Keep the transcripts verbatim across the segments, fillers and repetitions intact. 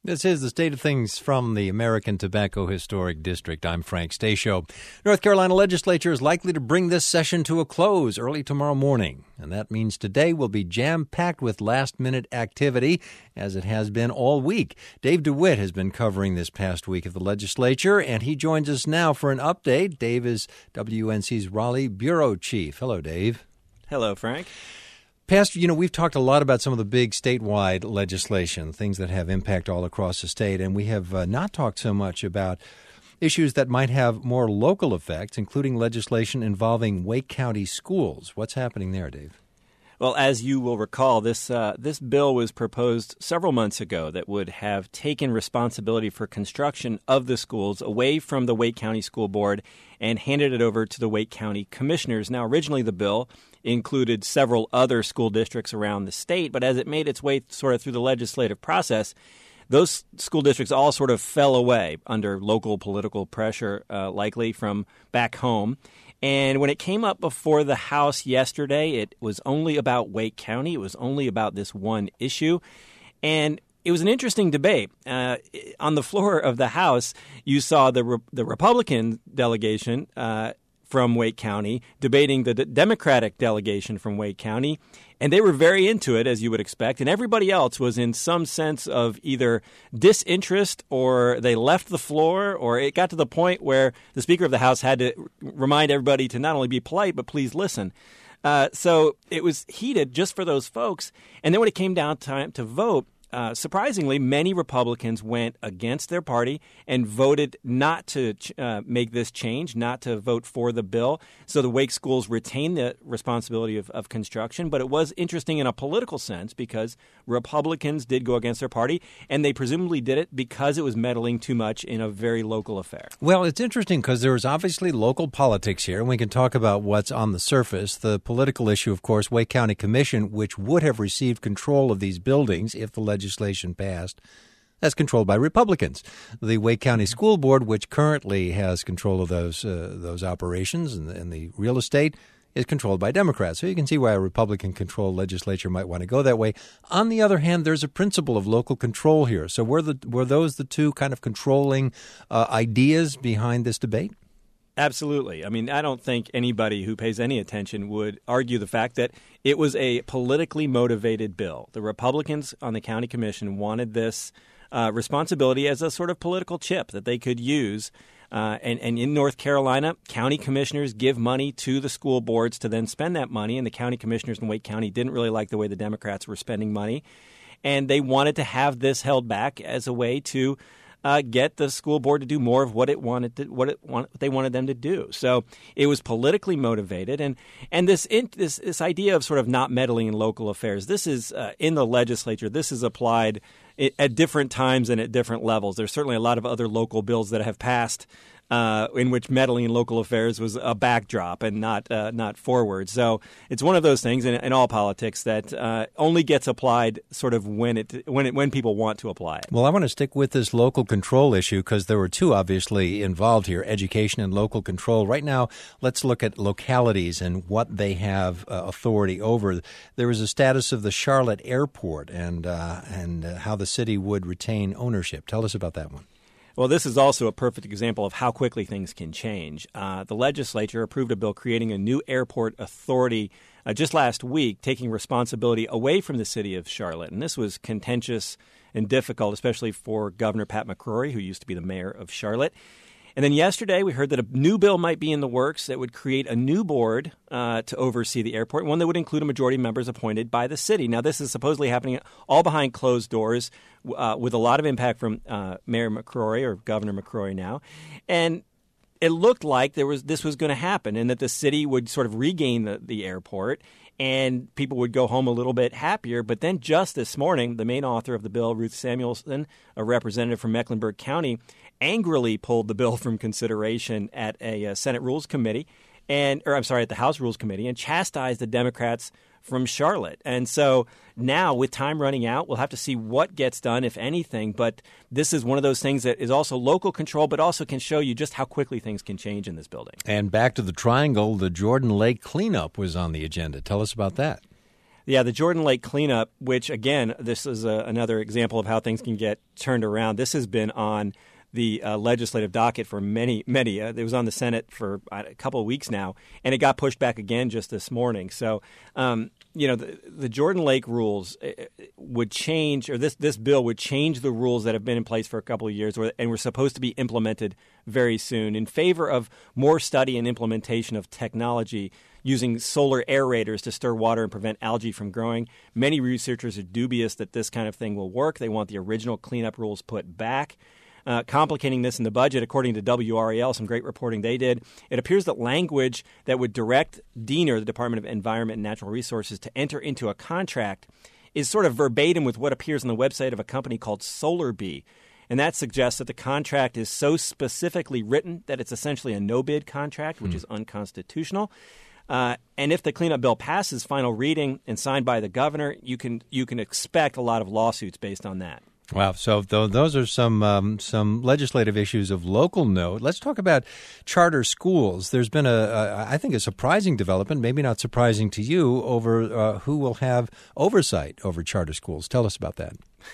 This is the state of things from the American Tobacco Historic District. I'm Frank Stasio. North Carolina legislature is likely to bring this session to a close early tomorrow morning. And that means today will be jam-packed with last-minute activity, as it has been all week. Dave DeWitt has been covering this past week of the legislature, and he joins us now for an update. Dave is W N C's Raleigh Bureau Chief. Hello, Dave. Hello, Frank. Pastor, you know, we've talked a lot about some of the big statewide legislation, things that have impact all across the state, and we have uh, not talked so much about issues that might have more local effects, including legislation involving Wake County schools. What's happening there, Dave? Well, as you will recall, this uh, this bill was proposed several months ago that would have taken responsibility for construction of the schools away from the Wake County School Board and handed it over to the Wake County Commissioners. Now, originally the bill included several other school districts around the state, but as it made its way sort of through the legislative process, those school districts all sort of fell away under local political pressure, uh, likely from back home. And when it came up before the House yesterday, it was only about Wake County. It was only about this one issue. And it was an interesting debate. Uh, on the floor of the House, you saw the Re- the Republican delegation uh, from Wake County debating the D- Democratic delegation from Wake County. And they were very into it, as you would expect. And everybody else was in some sense of either disinterest, or they left the floor, or it got to the point where the Speaker of the House had to remind everybody to not only be polite, but please listen. Uh, so it was heated just for those folks. And then when it came down time to vote, Uh, surprisingly, many Republicans went against their party and voted not to uh, make this change, not to vote for the bill. So the Wake schools retain the responsibility of, of construction. But it was interesting in a political sense because Republicans did go against their party, and they presumably did it because it was meddling too much in a very local affair. Well, it's interesting because there is obviously local politics here, and we can talk about what's on the surface. The political issue, of course, Wake County Commission, which would have received control of these buildings if the legislation passed, that's controlled by Republicans. The Wake County School Board, which currently has control of those uh, those operations and the, and the real estate, is controlled by Democrats. So you can see why a Republican-controlled legislature might want to go that way. On the other hand, there's a principle of local control here. So were the were those the two kind of controlling uh, ideas behind this debate? Absolutely. I mean, I don't think anybody who pays any attention would argue the fact that it was a politically motivated bill. The Republicans on the county commission wanted this uh, responsibility as a sort of political chip that they could use. Uh, and, and in North Carolina, county commissioners give money to the school boards to then spend that money. And the county commissioners in Wake County didn't really like the way the Democrats were spending money. And they wanted to have this held back as a way to Uh, get the school board to do more of what it wanted to, what it want, what they wanted them to do. So it was politically motivated, and and this in, this this idea of sort of not meddling in local affairs. This is uh, in the legislature. This is applied at different times and at different levels. There's certainly a lot of other local bills that have passed Uh, in which meddling in local affairs was a backdrop and not uh, not forward. So it's one of those things in, in all politics that uh, only gets applied sort of when it when it when people want to apply it. Well, I want to stick with this local control issue because there were two obviously involved here: education and local control. Right now, let's look at localities and what they have uh, authority over. There was a status of the Charlotte Airport and uh, and uh, how the city would retain ownership. Tell us about that one. Well, this is also a perfect example of how quickly things can change. Uh, the legislature approved a bill creating a new airport authority uh, just last week, taking responsibility away from the city of Charlotte. And this was contentious and difficult, especially for Governor Pat McCrory, who used to be the mayor of Charlotte. And then yesterday, we heard that a new bill might be in the works that would create a new board uh, to oversee the airport, one that would include a majority of members appointed by the city. Now, this is supposedly happening all behind closed doors uh, with a lot of impact from uh, Mayor McCrory, or Governor McCrory now. And it looked like there was this was going to happen and that the city would sort of regain the, the airport and people would go home a little bit happier. But then just this morning, the main author of the bill, Ruth Samuelson, a representative from Mecklenburg County, angrily pulled the bill from consideration at a uh, Senate Rules Committee, and or I'm sorry, at the House Rules Committee, and chastised the Democrats from Charlotte. And so now, with time running out, we'll have to see what gets done, if anything. But this is one of those things that is also local control, but also can show you just how quickly things can change in this building. And back to the Triangle, the Jordan Lake cleanup was on the agenda. Tell us about that. Yeah, the Jordan Lake cleanup, which, again, this is a, another example of how things can get turned around. This has been on the uh, legislative docket for many, many. Uh, it was on the Senate for uh, a couple of weeks now, and it got pushed back again just this morning. So, um, you know, the, the Jordan Lake rules would change, or this, this bill would change the rules that have been in place for a couple of years and were supposed to be implemented very soon in favor of more study and implementation of technology using solar aerators to stir water and prevent algae from growing. Many researchers are dubious that this kind of thing will work. They want the original cleanup rules put back. Uh, complicating this in the budget, according to W R A L, some great reporting they did, it appears that language that would direct D E N R, the Department of Environment and Natural Resources, to enter into a contract is sort of verbatim with what appears on the website of a company called SolarBee. And that suggests that the contract is so specifically written that it's essentially a no-bid contract, which hmm. is unconstitutional. Uh, and if the cleanup bill passes final reading and signed by the governor, you can you can expect a lot of lawsuits based on that. Wow. So th- those are some um, some legislative issues of local note. Let's talk about charter schools. There's been a, a I think, a surprising development, maybe not surprising to you, over uh, who will have oversight over charter schools. Tell us about that.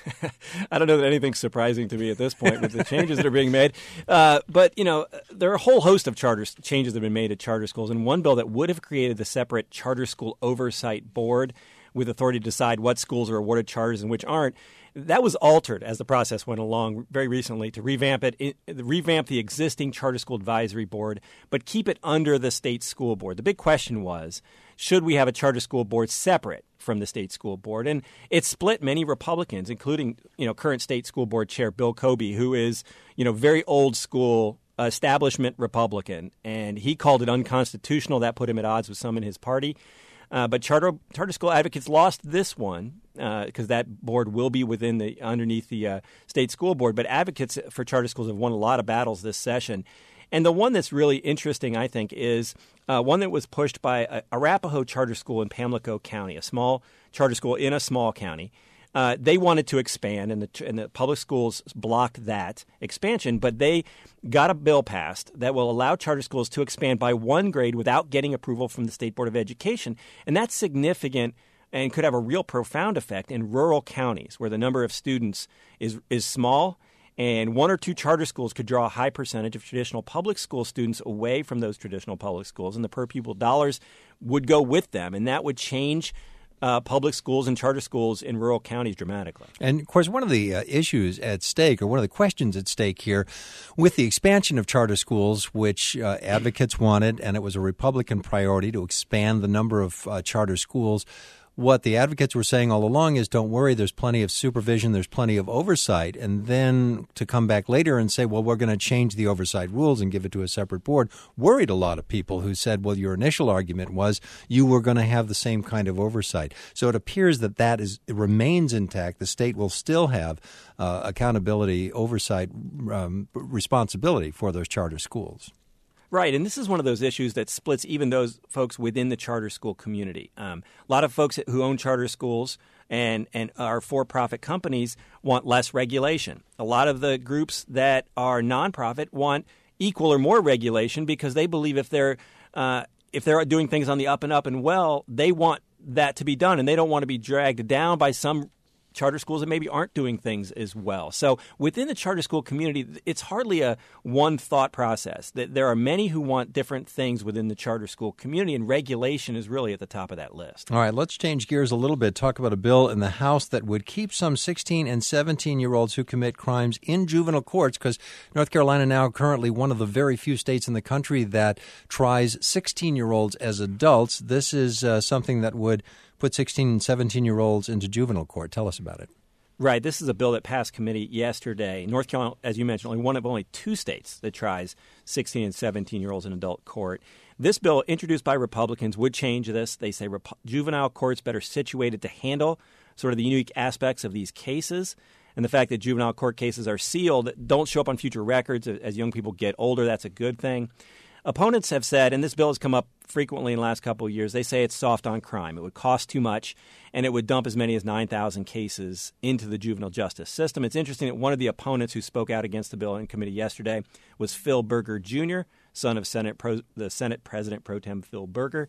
I don't know that anything's surprising to me at this point with the changes that are being made. Uh, but, you know, there are a whole host of charter changes that have been made at charter schools. And one bill that would have created the separate charter school oversight board with authority to decide what schools are awarded charters and which aren't, that was altered as the process went along very recently to revamp it, revamp the existing charter school advisory board, but keep it under the state school board. The big question was, should we have a charter school board separate from the state school board? And it split many Republicans, including, you know, current state school board chair Bill Kobe, who is, you know, very old school establishment Republican, and he called it unconstitutional. That put him at odds with some in his party. Uh, but charter charter school advocates lost this one because uh, that board will be within the underneath the uh, state school board. But advocates for charter schools have won a lot of battles this session. And the one that's really interesting, I think, is uh, one that was pushed by a Arapahoe charter school in Pamlico County, a small charter school in a small county. Uh, they wanted to expand, and the, and the public schools blocked that expansion, but they got a bill passed that will allow charter schools to expand by one grade without getting approval from the State Board of Education. And that's significant and could have a real profound effect in rural counties where the number of students is is small, and one or two charter schools could draw a high percentage of traditional public school students away from those traditional public schools, and the per-pupil dollars would go with them, and that would change Uh, public schools and charter schools in rural counties dramatically. And, of course, one of the uh, issues at stake, or one of the questions at stake here, with the expansion of charter schools, which uh, advocates wanted, and it was a Republican priority to expand the number of uh, charter schools, what the advocates were saying all along is, don't worry, there's plenty of supervision, there's plenty of oversight. And then to come back later and say, well, we're going to change the oversight rules and give it to a separate board, worried a lot of people who said, well, your initial argument was you were going to have the same kind of oversight. So it appears that that is it remains intact. The state will still have uh, accountability, oversight, um, responsibility for those charter schools. Right, and this is one of those issues that splits even those folks within the charter school community. Um, a lot of folks who own charter schools and, and are for-profit companies want less regulation. A lot of the groups that are nonprofit want equal or more regulation because they believe if they're uh, if they're doing things on the up and up and well, they want that to be done, and they don't want to be dragged down by some charter schools that maybe aren't doing things as well. So within the charter school community, it's hardly a one thought process. There are many who want different things within the charter school community, and regulation is really at the top of that list. All right, let's change gears a little bit. Talk about a bill in the House that would keep some sixteen and seventeen-year-olds who commit crimes in juvenile courts, because North Carolina now currently one of the very few states in the country that tries sixteen-year-olds as adults. This is uh, something that would put sixteen and seventeen-year-olds into juvenile court. Tell us about it. Right. This is a bill that passed committee yesterday. North Carolina, as you mentioned, only one of only two states that tries sixteen and seventeen-year-olds in adult court. This bill, introduced by Republicans, would change this. They say rep- juvenile courts better situated to handle sort of the unique aspects of these cases. And the fact that juvenile court cases are sealed, don't show up on future records as young people get older, that's a good thing. Opponents have said, and this bill has come up frequently in the last couple of years, they say it's soft on crime. It would cost too much, and it would dump as many as nine thousand cases into the juvenile justice system. It's interesting that one of the opponents who spoke out against the bill in committee yesterday was Phil Berger Junior, son of Senate Pro, the Senate President Pro Tem Phil Berger.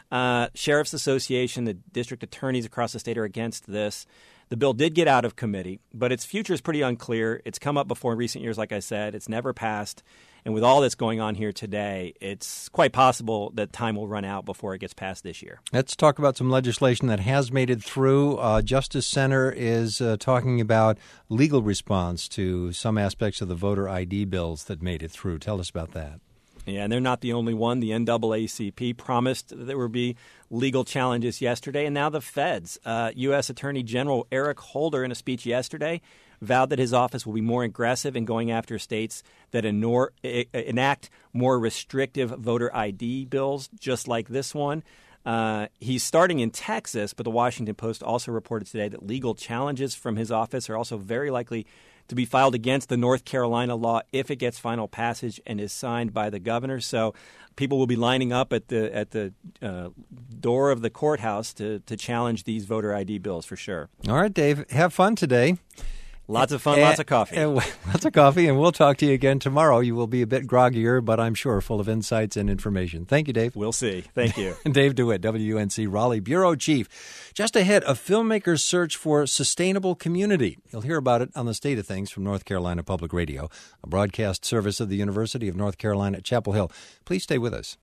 Uh, Sheriff's Association, the district attorneys across the state are against this. The bill did get out of committee, but its future is pretty unclear. It's come up before in recent years, like I said. It's never passed. And with all that's going on here today, it's quite possible that time will run out before it gets passed this year. Let's talk about some legislation that has made it through. Uh, Justice Center is uh, talking about legal response to some aspects of the voter I D bills that made it through. Tell us about that. Yeah, and they're not the only one. The N double A C P promised that there would be legal challenges yesterday, and now the feds. Uh, U S Attorney General Eric Holder, in a speech yesterday, vowed that his office will be more aggressive in going after states that enor- enact more restrictive voter I D bills, just like this one. Uh, he's starting in Texas, but the Washington Post also reported today that legal challenges from his office are also very likely to be filed against the North Carolina law if it gets final passage and is signed by the governor. So people will be lining up at the at the uh, door of the courthouse to, to challenge these voter I D bills for sure. All right, Dave, have fun today. Lots of fun, uh, lots of coffee. Uh, lots of coffee, and we'll talk to you again tomorrow. You will be a bit groggier, but I'm sure full of insights and information. Thank you, Dave. We'll see. Thank you. Dave DeWitt, W U N C Raleigh Bureau Chief. Just ahead, a filmmaker's search for sustainable community. You'll hear about it on The State of Things from North Carolina Public Radio, a broadcast service of the University of North Carolina at Chapel Hill. Please stay with us.